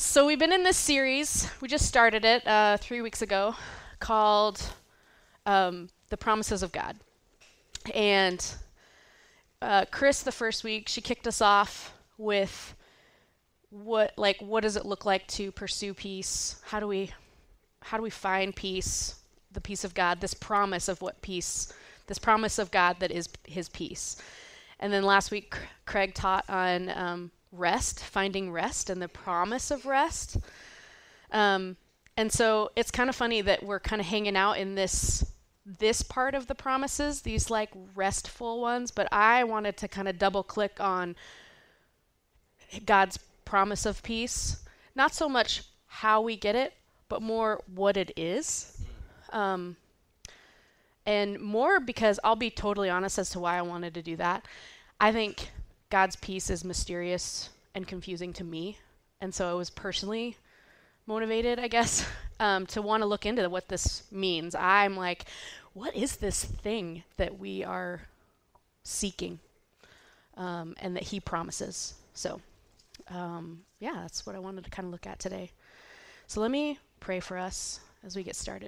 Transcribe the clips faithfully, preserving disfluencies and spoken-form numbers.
So we've been in this series, we just started it uh, three weeks ago, called um, The Promises of God. And uh, Chris, the first week, she kicked us off with what, like, what does it look like to pursue peace? How do we, how do we find peace, the peace of God, this promise of what peace, this promise of God that is his peace. And then last week, Craig taught on um, rest, finding rest and the promise of rest. Um, and so it's kind of funny that we're kind of hanging out in this this part of the promises, these like restful ones, but I wanted to kind of double click on God's promise of peace. Not so much how we get it, but more what it is. Um, and more because I'll be totally honest as to why I wanted to do that. I think God's peace is mysterious and confusing to me. And so I was personally motivated, I guess, um, to want to look into what this means. I'm like, what is this thing that we are seeking um, and that he promises? So, um, yeah, that's what I wanted to kind of look at today. So let me pray for us as we get started.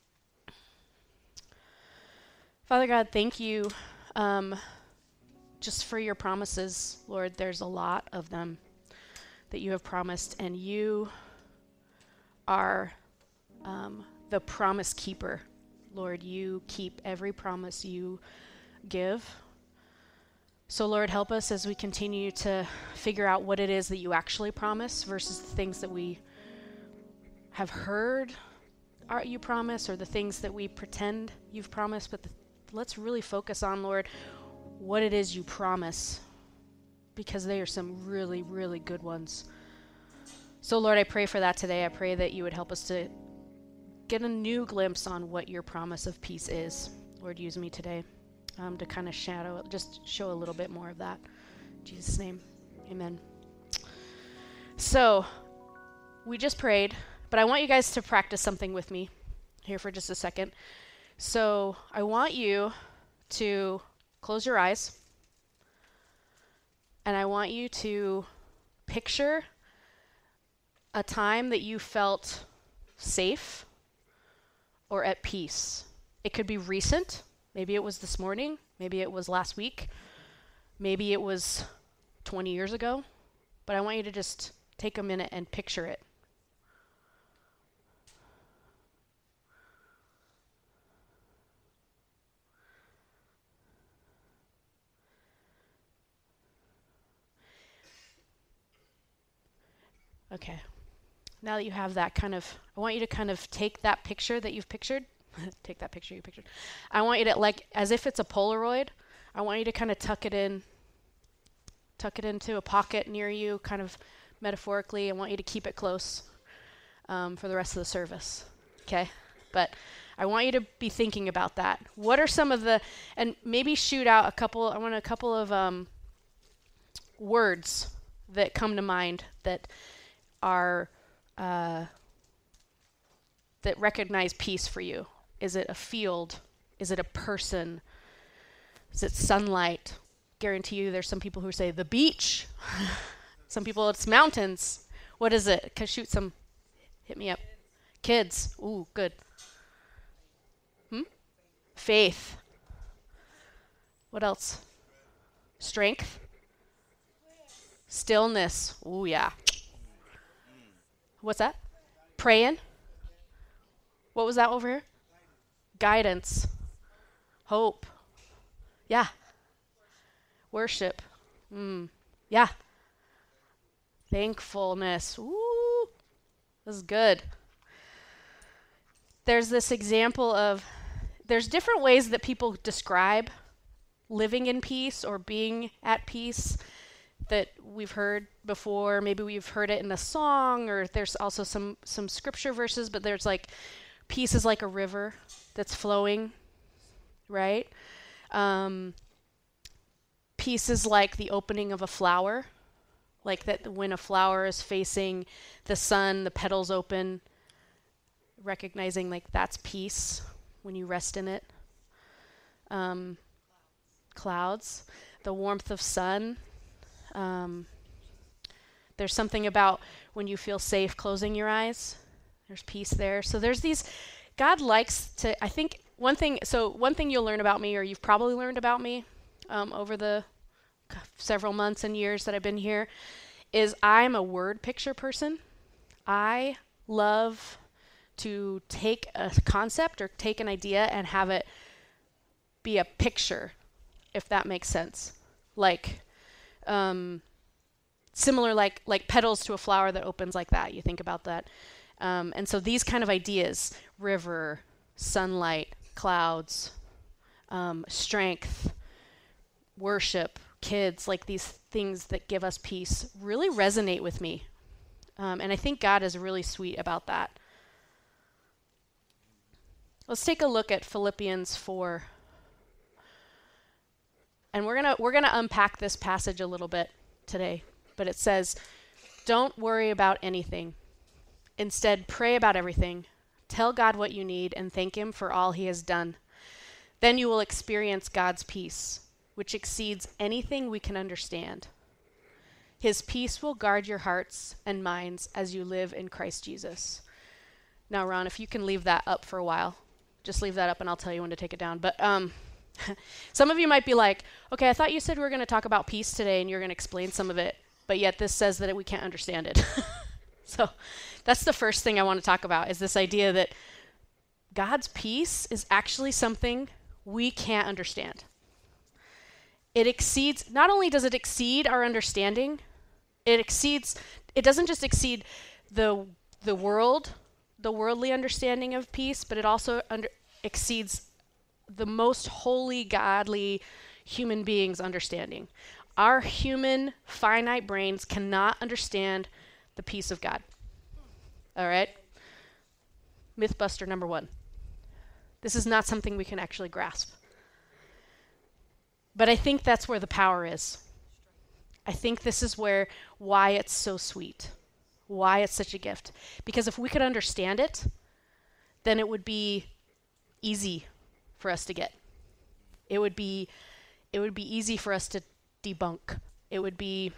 Father God, thank you um, just for your promises, Lord. There's a lot of them that you have promised, and you are um, the promise keeper. Lord, you keep every promise you give. So, Lord, help us as we continue to figure out what it is that you actually promise versus the things that we have heard are you promise, or the things that we pretend you've promised. But the, let's really focus on, Lord, what it is you promise, because they are some really, really good ones. So, Lord, I pray for that today. I pray that you would help us to get a new glimpse on what your promise of peace is. Lord, use me today um, to kind of shadow, just show a little bit more of that. In Jesus' name, amen. So, we just prayed, but I want you guys to practice something with me here for just a second. So, I want you to close your eyes, and I want you to picture a time that you felt safe or at peace. It could be recent. Maybe it was this morning. Maybe it was last week. Maybe it was twenty years ago. But I want you to just take a minute and picture it. Okay. Now that you have that kind of, I want you to kind of take that picture that you've pictured, take that picture you pictured. I want you to, like, as if it's a Polaroid, I want you to kind of tuck it in, tuck it into a pocket near you, kind of metaphorically. I want you to keep it close um, for the rest of the service, okay? But I want you to be thinking about that. What are some of the, and maybe shoot out a couple, I want a couple of um, words that come to mind that are uh, that recognize peace for you. Is it a field? Is it a person? Is it sunlight? Guarantee you there's some people who say the beach. Some people it's mountains. What is it? Can shoot some, hit me up. Kids. Ooh, good. Hmm? Faith. What else? Strength. Stillness. Ooh, yeah. What's that? Praying. What was that over here? Guidance. Hope. Yeah. Worship. Mm. Yeah. Thankfulness. Ooh. This is good. There's this example of, there's different ways that people describe living in peace or being at peace that we've heard before. Maybe we've heard it in a song, or there's also some, some scripture verses, but there's like, peace is like a river that's flowing, right? Um, peace is like the opening of a flower, like that when a flower is facing the sun, the petals open, recognizing like that's peace when you rest in it. Um, clouds, the warmth of sun, um, There's something about when you feel safe closing your eyes. There's peace there. So there's these, God likes to, I think one thing, so one thing you'll learn about me, or you've probably learned about me um, over the several months and years that I've been here, is I'm a word picture person. I love to take a concept or take an idea and have it be a picture, if that makes sense. Like, um, similar like like petals to a flower that opens like that. You think about that. Um, and so these kind of ideas, river, sunlight, clouds, um, strength, worship, kids, like these things that give us peace really resonate with me. Um, and I think God is really sweet about that. Let's take a look at Philippians four. And we're gonna we're gonna unpack this passage a little bit today. But it says, don't worry about anything. Instead, pray about everything. Tell God what you need and thank him for all he has done. Then you will experience God's peace, which exceeds anything we can understand. His peace will guard your hearts and minds as you live in Christ Jesus. Now, Ron, if you can leave that up for a while, just leave that up and I'll tell you when to take it down. But um, some of you might be like, okay, I thought you said we were going to talk about peace today and you're going to explain some of it, but yet this says that we can't understand it. So that's the first thing I want to talk about, is this idea that God's peace is actually something we can't understand. It exceeds, not only does it exceed our understanding, it exceeds, it doesn't just exceed the the world, the worldly understanding of peace, but it also under, exceeds the most holy, godly human being's understanding. Our human, finite brains cannot understand the peace of God. All right? Mythbuster number one. This is not something we can actually grasp. But I think that's where the power is. I think this is where, why it's so sweet, why it's such a gift. Because if we could understand it, then it would be easy for us to get. It would be, it would be easy for us to debunk. It would be,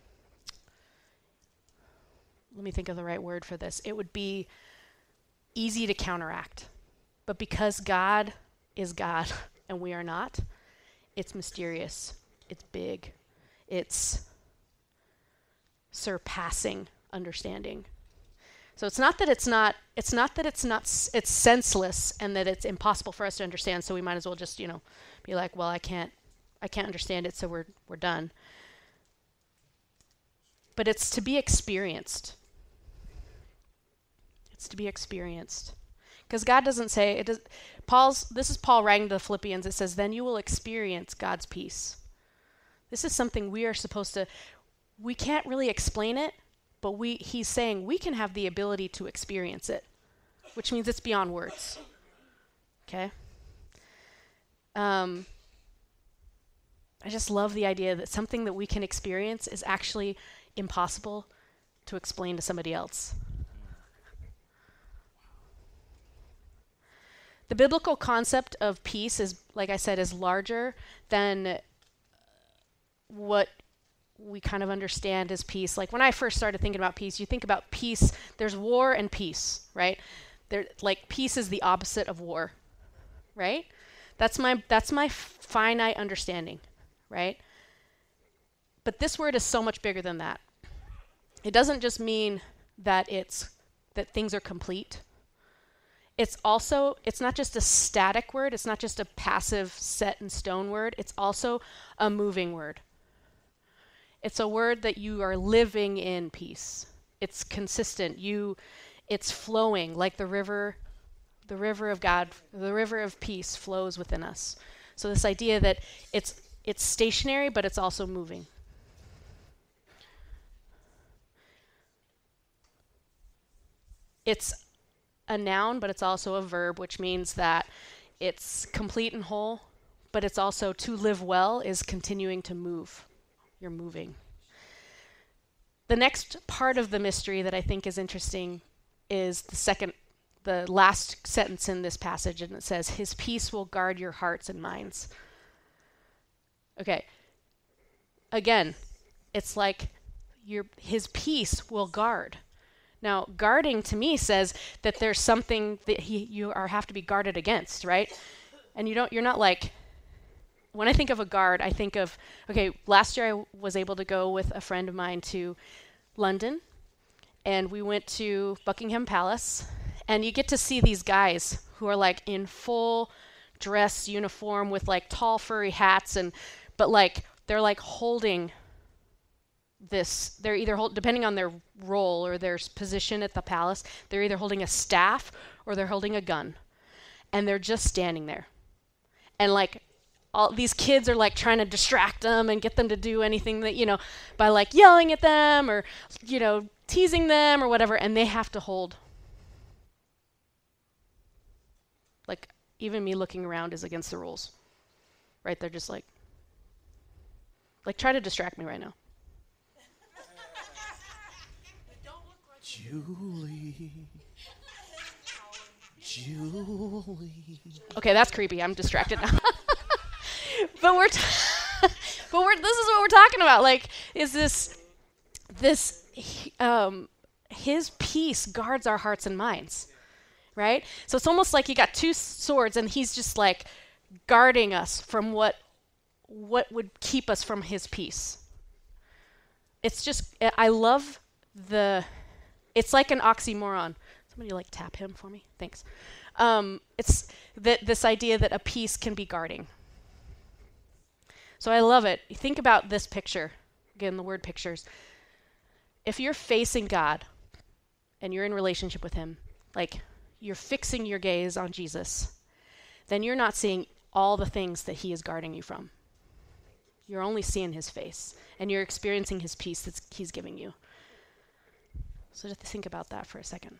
let me think of the right word for this. It would be easy to counteract. But because God is God and we are not, it's mysterious. It's big. It's surpassing understanding. So it's not that it's not, it's not that it's not, s- it's senseless and that it's impossible for us to understand. So we might as well just, you know, be like, well, I can't, I can't understand it. So we're, we're done. But it's to be experienced. It's to be experienced. Because God doesn't say, it does, Paul's, this is Paul writing to the Philippians. It says, then you will experience God's peace. This is something we are supposed to, we can't really explain it, but we, he's saying we can have the ability to experience it, which means it's beyond words. Okay? Um, I just love the idea that something that we can experience is actually impossible to explain to somebody else. The biblical concept of peace is, like I said, is larger than what we kind of understand as peace. Like when I first started thinking about peace, you think about peace, there's war and peace, right? There, like peace is the opposite of war, right? That's my that's my finite understanding, right? But this word is so much bigger than that. It doesn't just mean that it's that things are complete. It's also, it's not just a static word. It's not just a passive set in stone word. It's also a moving word. It's a word that you are living in peace. It's consistent. You, it's flowing like the river, the river of God, the river of peace flows within us. So this idea that it's it's stationary, but it's also moving. It's a noun, but it's also a verb, which means that it's complete and whole, but it's also to live well is continuing to move. You're moving. The next part of the mystery that I think is interesting is the second, the last sentence in this passage, and it says, his peace will guard your hearts and minds. Okay. Again, it's like your his peace will guard. Now, guarding to me says that there's something that he, you are have to be guarded against, right? And you don't, you're not like, when I think of a guard, I think of, okay, last year I w- was able to go with a friend of mine to London, and we went to Buckingham Palace, and you get to see these guys who are like in full dress uniform with like tall furry hats, and but like they're like holding this, they're either hold, depending on their role or their s- position at the palace, they're either holding a staff or they're holding a gun, and they're just standing there. And like all these kids are like trying to distract them and get them to do anything that, you know, by like yelling at them or, you know, teasing them or whatever, and they have to hold. Like even me looking around is against the rules. Right? They're just like, like try to distract me right now. Julie. Julie. Okay, that's creepy. I'm distracted now. but we're, t- but we're. This is what we're talking about. Like, is this, this, um, his peace guards our hearts and minds, right? So it's almost like you got two swords, and he's just like guarding us from what, what would keep us from his peace. It's just. I love the. It's like an oxymoron. Somebody like tap him for me? Thanks. Um, it's that this idea that a piece can be guarding. So I love it. Think about this picture. Again, the word pictures. If you're facing God and you're in relationship with him, like you're fixing your gaze on Jesus, then you're not seeing all the things that he is guarding you from. You're only seeing his face, and you're experiencing his peace that he's giving you. So just think about that for a second.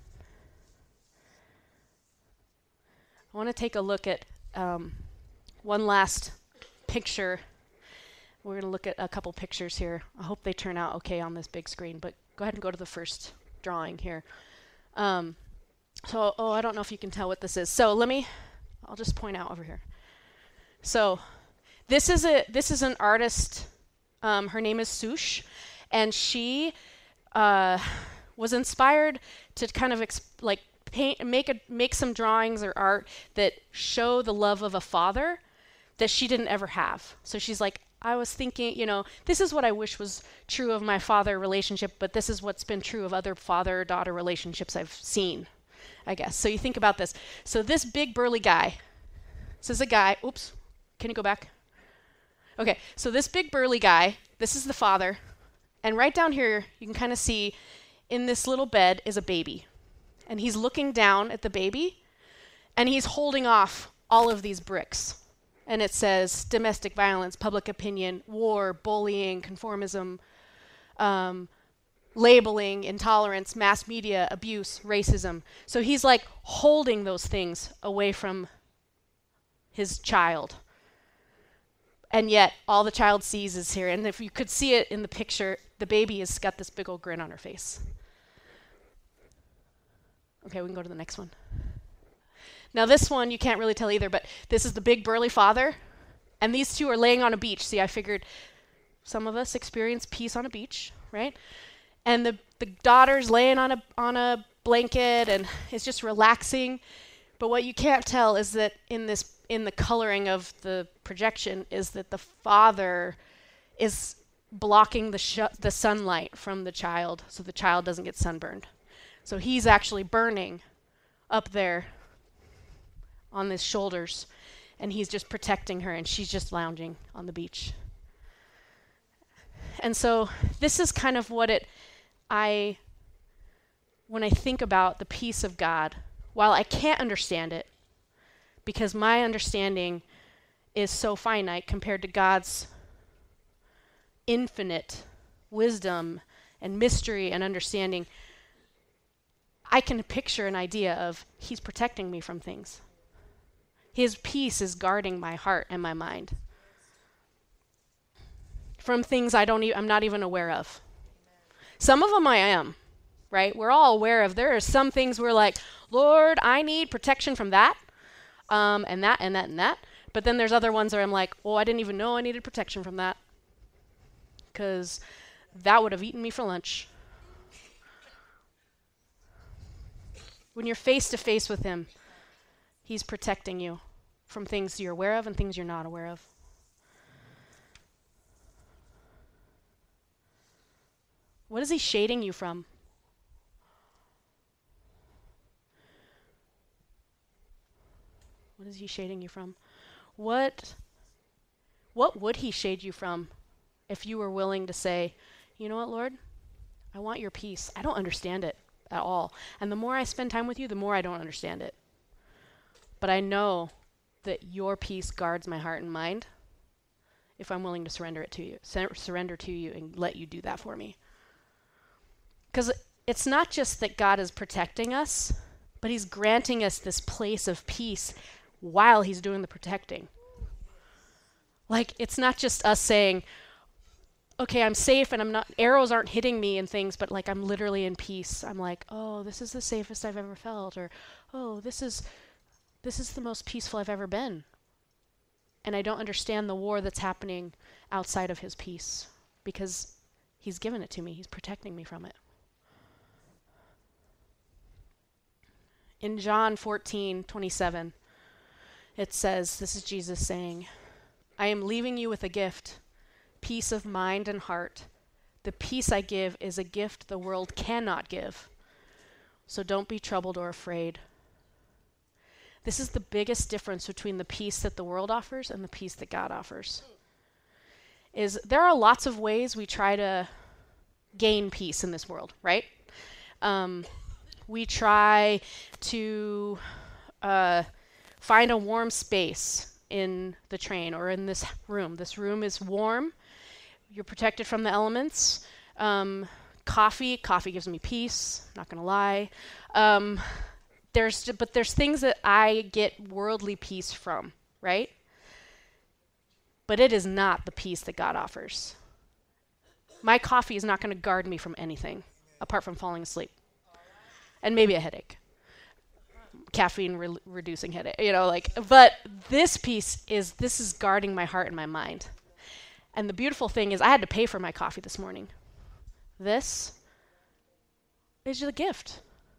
I want to take a look at um, one last picture. We're going to look at a couple pictures here. I hope they turn out okay on this big screen, but go ahead and go to the first drawing here. Um, so, oh, I don't know if you can tell what this is. So let me, I'll just point out over here. So this is a this is an artist. Um, her name is Sush, and she uh, was inspired to kind of exp- like paint, make a make some drawings or art that show the love of a father that she didn't ever have. So she's like, I was thinking, you know, this is what I wish was true of my father relationship, but this is what's been true of other father-daughter relationships I've seen, I guess. So you think about this. So this big burly guy, this is a guy, oops, can you go back? Okay, so this big burly guy, this is the father, and right down here, you can kind of see in this little bed is a baby. And he's looking down at the baby, and he's holding off all of these bricks. And it says domestic violence, public opinion, war, bullying, conformism, um, labeling, intolerance, mass media, abuse, racism. So he's like holding those things away from his child. And yet all the child sees is here. And if you could see it in the picture, the baby has got this big old grin on her face. Okay, we can go to the next one. Now this one, you can't really tell either, but this is the big burly father, and these two are laying on a beach. See, I figured some of us experience peace on a beach, right? And the, the daughter's laying on a on a blanket and is just relaxing. But what you can't tell is that in this in the coloring of the projection is that the father is blocking the sh- the sunlight from the child so the child doesn't get sunburned. So he's actually burning up there on his shoulders, and he's just protecting her, and she's just lounging on the beach. And so this is kind of what it, I, when I think about the peace of God, while I can't understand it, because my understanding is so finite compared to God's infinite wisdom and mystery and understanding, I can picture an idea of he's protecting me from things. His peace is guarding my heart and my mind from things I don't e- I'm not even aware of. Some of them I am, right? We're all aware of. There are some things we're like, Lord, I need protection from that, um, and that, and that, and that. But then there's other ones where I'm like, oh, I didn't even know I needed protection from that, because that would have eaten me for lunch. When you're face to face with him, he's protecting you from things you're aware of and things you're not aware of. What is he shading you from? What is he shading you from? What what would he shade you from if you were willing to say, you know what, Lord? I want your peace. I don't understand it at all. And the more I spend time with you, the more I don't understand it. But I know that your peace guards my heart and mind if I'm willing to surrender it to you, sur- surrender to you and let you do that for me. Because it's not just that God is protecting us, but he's granting us this place of peace while he's doing the protecting. Like, it's not just us saying, okay, I'm safe and I'm not, arrows aren't hitting me and things, but like I'm literally in peace. I'm like, oh, this is the safest I've ever felt, or oh, this is this is the most peaceful I've ever been. And I don't understand the war that's happening outside of his peace because he's given it to me. He's protecting me from it. In John fourteen twenty-seven, it says, this is Jesus saying, I am leaving you with a gift, peace of mind and heart. The peace I give is a gift the world cannot give. So don't be troubled or afraid. This is the biggest difference between the peace that the world offers and the peace that God offers. Is there are lots of ways we try to gain peace in this world, right? Um, we try to uh, find a warm space in the train or in this room. This room is warm. You're protected from the elements. Um, coffee, coffee gives me peace. Not gonna lie. Um, there's, but there's things that I get worldly peace from, right? But it is not the peace that God offers. My coffee is not going to guard me from anything apart from falling asleep and maybe a headache. Caffeine re- reducing headache, you know, like, but this piece is, this is guarding my heart and my mind. And the beautiful thing is I had to pay for my coffee this morning. This is a gift.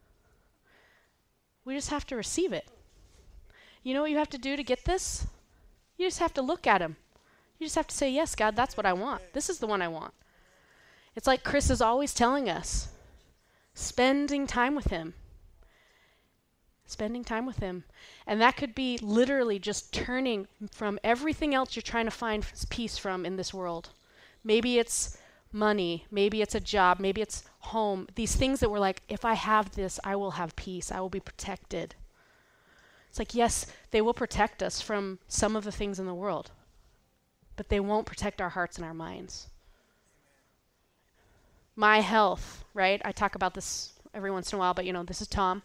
We just have to receive it. You know what you have to do to get this? You just have to look at him. You just have to say, yes, God, that's what I want. This is the one I want. It's like Chris is always telling us, spending time with him. Spending time with him. And that could be literally just turning from everything else you're trying to find peace from in this world. Maybe it's money. Maybe it's a job. Maybe it's home. These things that we're like, if I have this, I will have peace. I will be protected. It's like, yes, they will protect us from some of the things in the world, but they won't protect our hearts and our minds. My health, right? I talk about this every once in a while, but you know, this is Tom.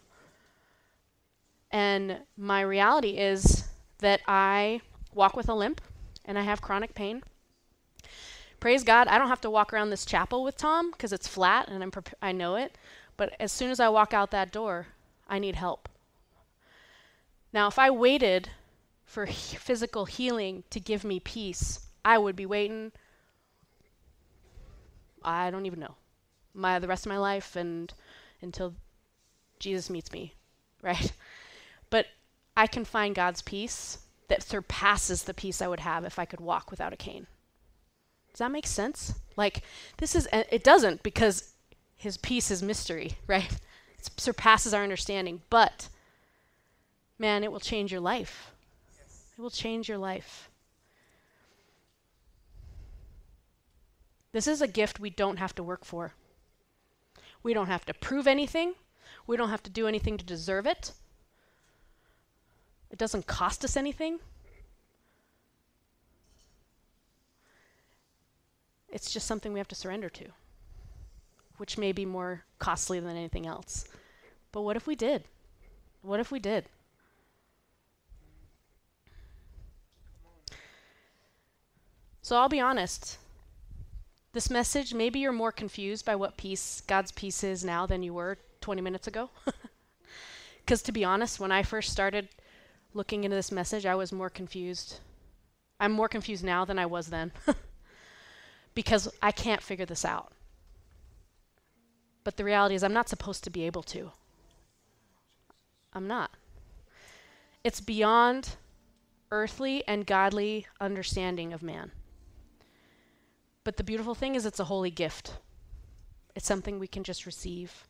And my reality is that I walk with a limp and I have chronic pain. Praise God, I don't have to walk around this chapel with Tom because it's flat and I'm prep- I know it. But as soon as I walk out that door, I need help. Now, if I waited for he- physical healing to give me peace, I would be waiting, I don't even know, my the rest of my life and until Jesus meets me, right? But I can find God's peace that surpasses the peace I would have if I could walk without a cane. Does that make sense? Like, this is, uh, it doesn't because his peace is mystery, right? It surpasses our understanding, but man, it will change your life. It will change your life. This is a gift we don't have to work for. We don't have to prove anything. We don't have to do anything to deserve it. It doesn't cost us anything. It's just something we have to surrender to, which may be more costly than anything else. But what if we did? What if we did? So I'll be honest. This message, maybe you're more confused by what peace, God's peace is now than you were twenty minutes ago. Because to be honest, when I first started looking into this message, I was more confused. I'm more confused now than I was then. Because I can't figure this out. But the reality is I'm not supposed to be able to. I'm not. It's beyond earthly and godly understanding of man. But the beautiful thing is it's a holy gift. It's something we can just receive.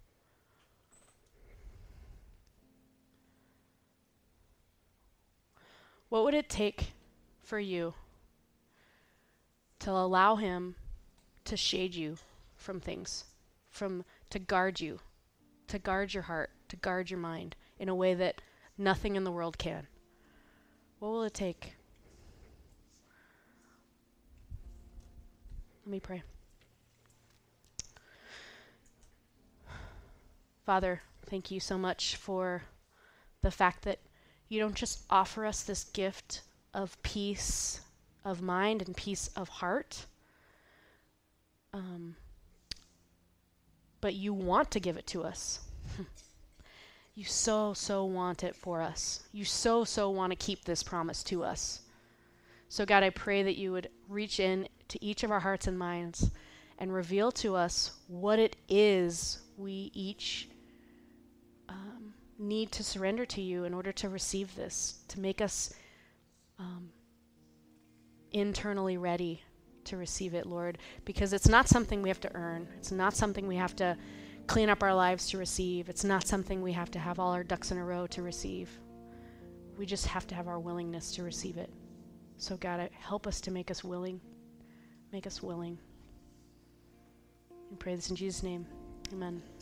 What would it take for you to allow him to shade you from things, from to guard you, to guard your heart, to guard your mind in a way that nothing in the world can? What will it take? Let me pray. Father, thank you so much for the fact that you don't just offer us this gift of peace of mind and peace of heart, um, but you want to give it to us. You so, so want it for us. You so, so want to keep this promise to us. So God, I pray that you would reach in to each of our hearts and minds and reveal to us what it is we each um, need to surrender to you in order to receive this, to make us um, internally ready to receive it, Lord, because it's not something we have to earn. It's not something we have to clean up our lives to receive. It's not something we have to have all our ducks in a row to receive. We just have to have our willingness to receive it. So God, help us to make us willing. Make us willing. We pray this in Jesus' name. Amen.